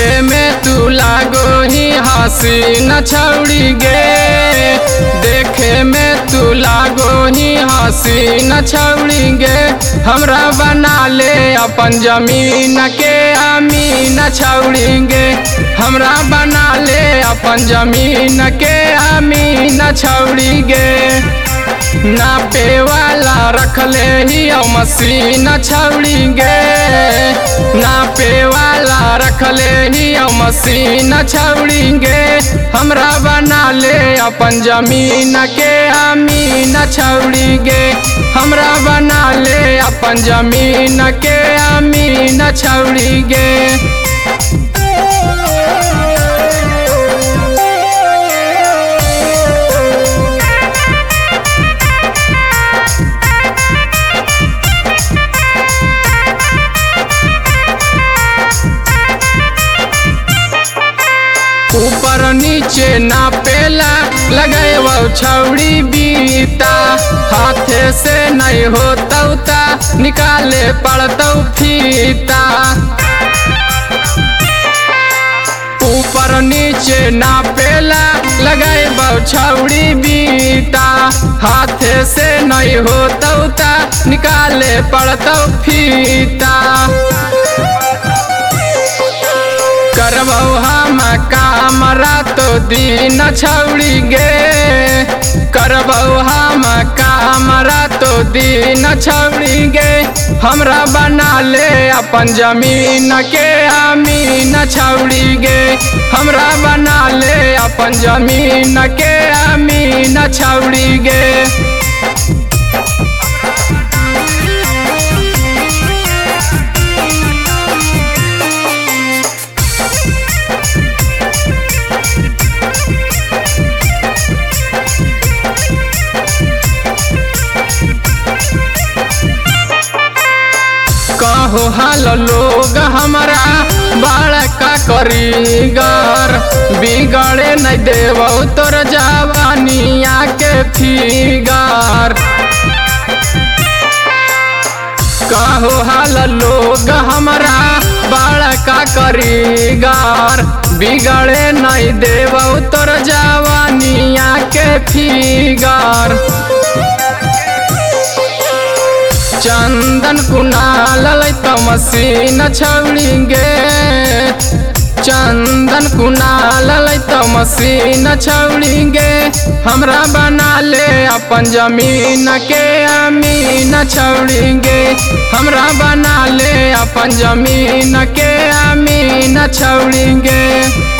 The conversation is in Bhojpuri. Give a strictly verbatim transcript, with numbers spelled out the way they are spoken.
देखे में तू लागो ही हसीन छौड़ी गे, देखे में तू लागो ही हसीन छौड़ी गे। हमरा बना ले अपन जमीन के अमीन छौड़ी गे, हमरा बना ले अपन जमीन के अमीन छौड़ी गे। नापे वाला रख ले ही मशीन छौड़ी गे, नापे वाला रख ले ही मशीन छौड़ी गे। हमरा बना ले अपन जमीन के अमीन छौड़ी गे, हमरा बना ले अपन जमीन के अमीन छौड़ी गे। ऊपर नीचे नापेला लगाए वो छौड़ी बीता, हाथे से नहीं होता ता निकाले पड़ता फीता। ऊपर नीचे नापेला लगाए वो छौड़ी बीता, हाथे से नहीं होता ता निकाले पड़ता फीता। करबौ हम काम रातो दिन छौड़ी गे, करबौ हम काम रातो दिन छौड़ी गे। हमरा बना ले अपन जमीन के अमीन छौड़ी गे, हमरा बना ले अपन जमीन के अमीन छौड़ी गे। कहो हाल लोग हमारा बड़का करीगर, बिगड़े नहीं देवो तोर जवानिया के फिगर। कहो हाल लोग हमारा बड़का करीगर, बिगड़े नहीं देवो तोर जवानिया के फिगर। चंदन कुनाल लैतो मशीन छौड़ी गे, चंदन कुनाल लैतो मशीन छौड़ी गे। हमरा बना ले अपन जमीन के अमीन छौड़ी गे, हमरा बना ले अपन जमीन के अमीन छौड़ी गे।